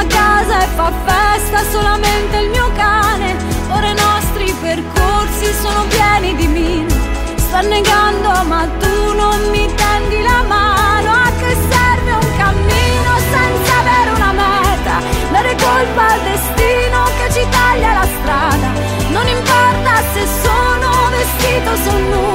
a casa e fa festa solamente il mio cane. Ora i nostri percorsi sono pieni di mine. Sta negando ma tu non mi tendi la mano. A che serve un cammino senza avere una meta? Dare colpa al destino che ci taglia la strada. Non importa se sono vestito su nudo.